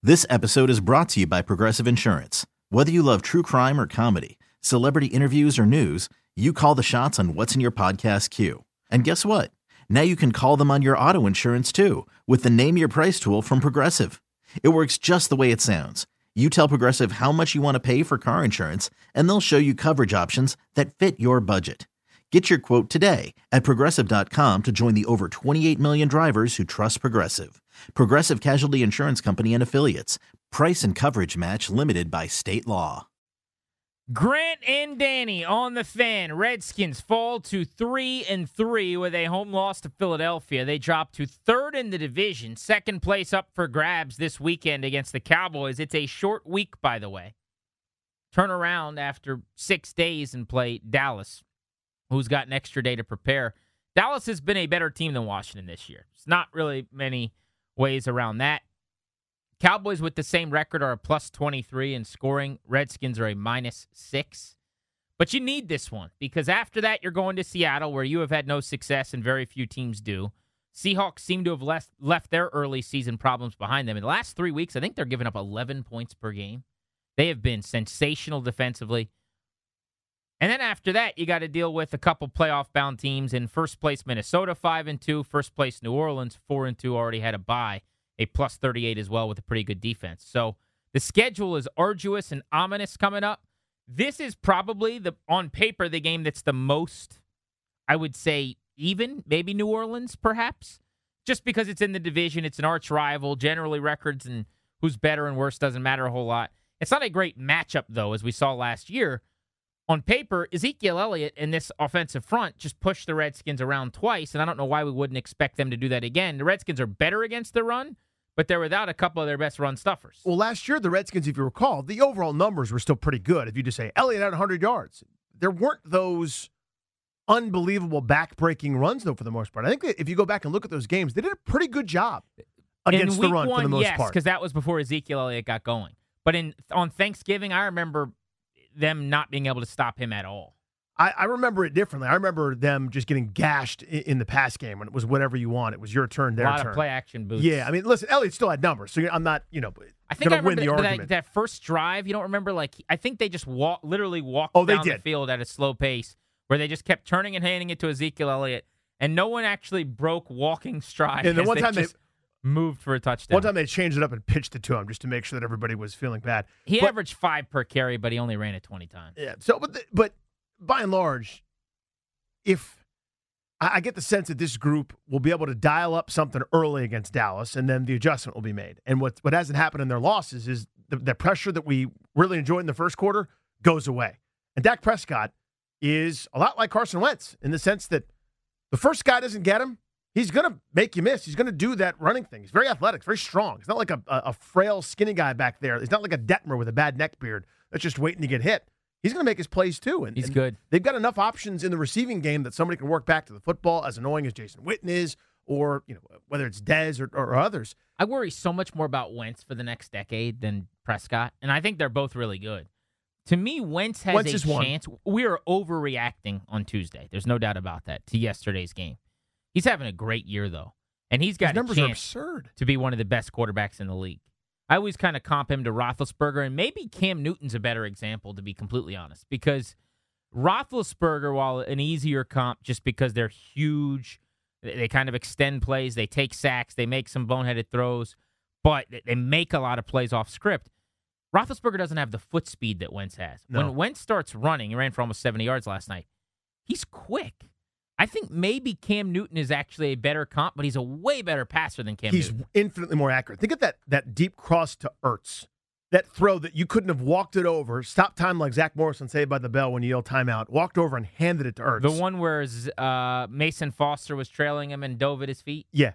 This episode is brought to you by Progressive Insurance. Whether you love true crime or comedy, celebrity interviews or news, you call the shots on what's in your podcast queue. And guess what? Now you can call them on your auto insurance too with the Name Your Price tool from Progressive. It works just the way it sounds. You tell Progressive how much you want to pay for car insurance, and they'll show you coverage options that fit your budget. Get your quote today at Progressive.com to join the over 28 million drivers who trust Progressive. Progressive Casualty Insurance Company and Affiliates. Price and coverage match limited by state law. Grant and Danny on the Fan. Redskins fall to 3-3 with a home loss to Philadelphia. They drop to third in the division. Second place up for grabs this weekend against the Cowboys. It's a short week, by the way. Turn around after 6 days and play Dallas, who's got an extra day to prepare. Dallas has been a better team than Washington this year. It's not really many ways around that. Cowboys with the same record are a plus 23 in scoring. Redskins are a minus 6. But you need this one because after that, you're going to Seattle where you have had no success and very few teams do. Seahawks seem to have left their early season problems behind them. In the last 3 weeks, I think they're giving up 11 points per game. They have been sensational defensively. And then after that, you got to deal with a couple playoff-bound teams. In first place, Minnesota, 5-2. First place, New Orleans, 4-2, already had a bye. A plus 38 as well with a pretty good defense. So the schedule is arduous and ominous coming up. This is probably, on paper, the game that's the most, I would say, even. Maybe New Orleans, perhaps. Just because it's in the division, it's an arch rival. Generally, records and who's better and worse doesn't matter a whole lot. It's not a great matchup, though, as we saw last year. On paper, Ezekiel Elliott and this offensive front just pushed the Redskins around twice, and I don't know why we wouldn't expect them to do that again. The Redskins are better against the run, but they're without a couple of their best run stuffers. Well, last year, the Redskins, if you recall, the overall numbers were still pretty good. If you just say, Elliott had 100 yards. There weren't those unbelievable back-breaking runs, though, for the most part. I think that if you go back and look at those games, they did a pretty good job against the run for the most part. Yes, because that was before Ezekiel Elliott got going. But on Thanksgiving, I remember them not being able to stop him at all. I remember it differently. I remember them just getting gashed in the pass game when it was whatever you want. It was your turn, their turn. A lot of play-action boots. Yeah, I mean, listen, Elliott still had numbers, so I'm not, I think I win the remember argument. that first drive, you don't remember, I think they just literally walked down the field at a slow pace where they just kept turning and handing it to Ezekiel Elliott, and no one actually broke walking stride. And the one time they moved for a touchdown. One time they changed it up and pitched it to him just to make sure that everybody was feeling bad. He averaged 5 per carry, but he only ran it 20 times. Yeah. So, but by and large, if I get the sense that this group will be able to dial up something early against Dallas, and then the adjustment will be made. And what hasn't happened in their losses is the pressure that we really enjoyed in the first quarter goes away. And Dak Prescott is a lot like Carson Wentz in the sense that the first guy doesn't get him. He's going to make you miss. He's going to do that running thing. He's very athletic, very strong. He's not like a frail, skinny guy back there. He's not like a Detmer with a bad neck beard that's just waiting to get hit. He's going to make his plays, too. And he's good. They've got enough options in the receiving game that somebody can work back to the football, as annoying as Jason Witten is, or whether it's Dez or others. I worry so much more about Wentz for the next decade than Prescott, and I think they're both really good. To me, Wentz has a chance. We are overreacting on Tuesday. There's no doubt about that, to yesterday's game. He's having a great year, though, and he's got a chance to be one of the best quarterbacks in the league. I always kind of comp him to Roethlisberger, and maybe Cam Newton's a better example, to be completely honest, because Roethlisberger, while an easier comp just because they're huge, they kind of extend plays, they take sacks, they make some boneheaded throws, but they make a lot of plays off script. Roethlisberger doesn't have the foot speed that Wentz has. No. When Wentz starts running, he ran for almost 70 yards last night, he's quick. I think maybe Cam Newton is actually a better comp, but he's a way better passer than Cam Newton. He's infinitely more accurate. Think of that deep cross to Ertz. That throw that you couldn't have walked it over, stopped time like Zach Morrison Saved by the Bell when you yelled timeout, walked over and handed it to Ertz. The one where Mason Foster was trailing him and dove at his feet? Yeah.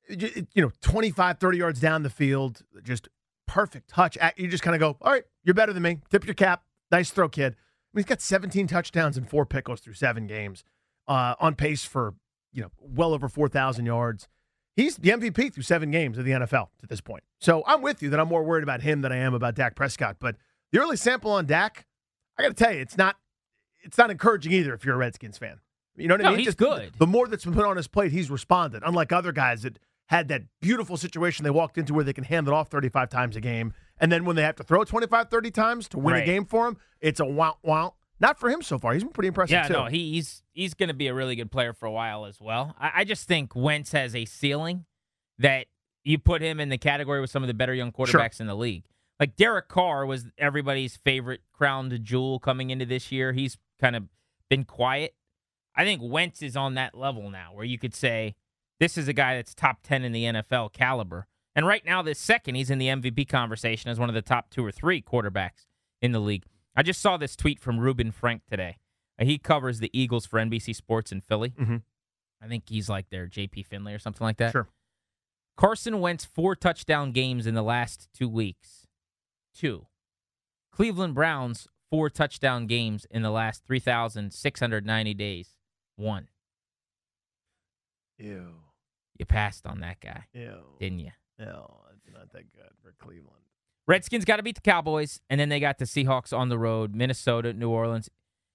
25, 30 yards down the field, just perfect touch. You just kind of go, all right, you're better than me. Tip your cap. Nice throw, kid. I mean, he's got 17 touchdowns and 4 pickles through 7 games. On pace for, well over 4,000 yards. He's the MVP through 7 games of the NFL to this point. So I'm with you that I'm more worried about him than I am about Dak Prescott. But the early sample on Dak, I got to tell you, it's not encouraging either if you're a Redskins fan. You know what I mean? He's good. The more that's been put on his plate, he's responded. Unlike other guys that had that beautiful situation they walked into where they can hand it off 35 times a game. And then when they have to throw it 25, 30 times to win a game for him, it's a wow. Not for him so far. He's been pretty impressive, too. Yeah, no, he's going to be a really good player for a while as well. I just think Wentz has a ceiling that you put him in the category with some of the better young quarterbacks in the league. Like Derek Carr was everybody's favorite crown jewel coming into this year. He's kind of been quiet. I think Wentz is on that level now where you could say this is a guy that's top 10 in the NFL caliber. And right now, this second, he's in the MVP conversation as one of the top 2 or 3 quarterbacks in the league. I just saw this tweet from Ruben Frank today. He covers the Eagles for NBC Sports in Philly. Mm-hmm. I think he's like their JP Finley or something like that. Sure. Carson Wentz 4 touchdown games in the last 2 weeks. 2. Cleveland Browns 4 touchdown games in the last 3,690 days. 1. Ew. You passed on that guy, Ew. didn't you? No, it's not that good for Cleveland. Redskins got to beat the Cowboys, and then they got the Seahawks on the road, Minnesota, New Orleans.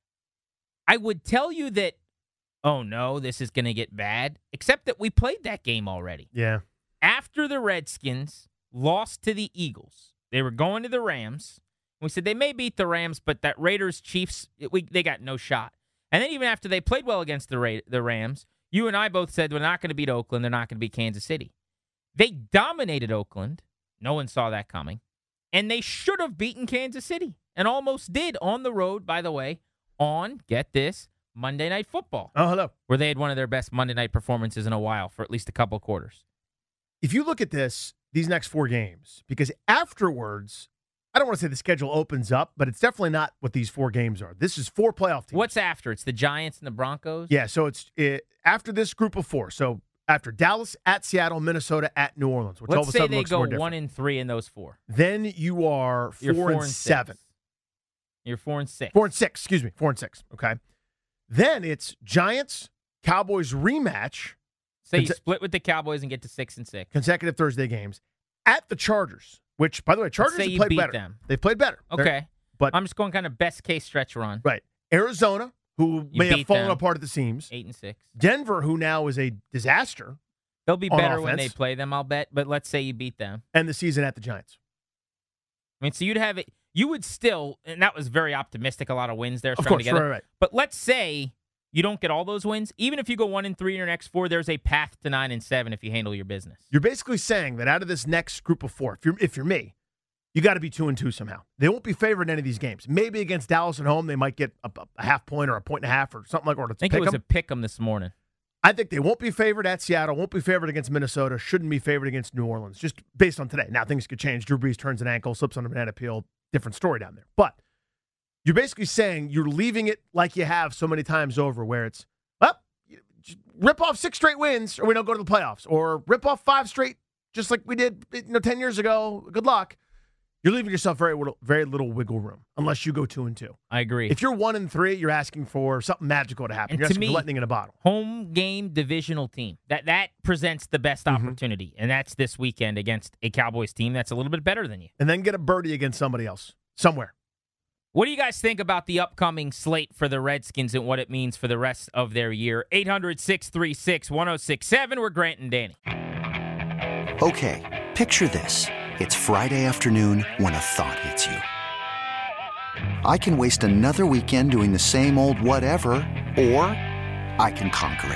I would tell you that, oh no, this is going to get bad, except that we played that game already. Yeah. After the Redskins lost to the Eagles, they were going to the Rams. We said they may beat the Rams, but that Raiders-Chiefs, they got no shot. And then even after they played well against the Rams, you and I both said they're not going to beat Oakland, they're not going to beat Kansas City. They dominated Oakland. No one saw that coming. And they should have beaten Kansas City, and almost did on the road, by the way, on, get this, Monday Night Football. Oh, hello. Where they had one of their best Monday night performances in a while for at least a couple quarters. If you look at these next 4 games, because afterwards, I don't want to say the schedule opens up, but it's definitely not what these 4 games are. This is 4 playoff teams. What's after? It's the Giants and the Broncos? Yeah, so it's after this group of 4. So after Dallas, at Seattle, Minnesota, at New Orleans, which all of a sudden looks more different. Let's say they go 1-3 in those 4. Then you are 4-7. You're 4-6. 4-6, excuse me, 4-6. Okay. Then it's Giants, Cowboys rematch. So you split with the Cowboys and get to 6-6. Consecutive Thursday games at the Chargers, which, by the way, Chargers have played better. Them. They've played better. Okay. But I'm just going kind of best case stretch run. Right. Arizona, who may have fallen apart at the seams. 8-6. Denver, who now is a disaster. They'll be better when they play them, I'll bet. But let's say you beat them. And the season at the Giants. I mean, so you'd have it. You would still, and that was very optimistic, a lot of wins there. Of course, together. right. But let's say you don't get all those wins. Even if you go 1-3 in your next 4, there's a path to 9-7 if you handle your business. You're basically saying that out of this next group of 4, if you're me, you got to be 2-2 somehow. They won't be favored in any of these games. Maybe against Dallas at home, they might get a half point or a 1.5 or something like that. I think it was a pick 'em this morning. I think they won't be favored at Seattle, won't be favored against Minnesota, shouldn't be favored against New Orleans, just based on today. Now, things could change. Drew Brees turns an ankle, slips on a banana peel, different story down there. But you're basically saying you're leaving it like you have so many times over where it's, well, rip off 6 straight wins or we don't go to the playoffs, or rip off 5 straight just like we did 10 years ago. Good luck. You're leaving yourself very little wiggle room unless you go 2-2. I agree. If you're 1-3, you're asking for something magical to happen. And you're to asking for lightning in a bottle. Home game divisional team. That presents the best opportunity, and that's this weekend against a Cowboys team that's a little bit better than you. And then get a birdie against somebody else somewhere. What do you guys think about the upcoming slate for the Redskins and what it means for the rest of their year? 800-636-1067. We're Grant and Danny. Okay, picture this. It's Friday afternoon when a thought hits you. I can waste another weekend doing the same old whatever, or I can conquer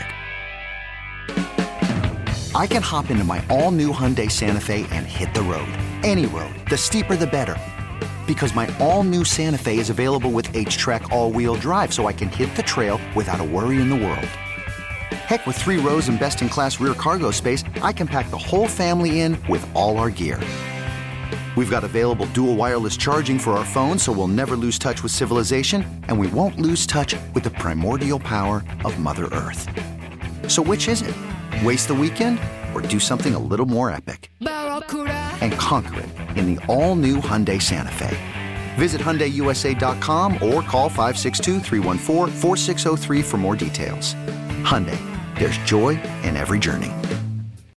it. I can hop into my all-new Hyundai Santa Fe and hit the road. Any road. The steeper, the better. Because my all-new Santa Fe is available with H-Track all-wheel drive, so I can hit the trail without a worry in the world. Heck, with 3 rows and best-in-class rear cargo space, I can pack the whole family in with all our gear. We've got available dual wireless charging for our phones, so we'll never lose touch with civilization, and we won't lose touch with the primordial power of Mother Earth. So which is it? Waste the weekend or do something a little more epic? And conquer it in the all-new Hyundai Santa Fe. Visit HyundaiUSA.com or call 562-314-4603 for more details. Hyundai, there's joy in every journey.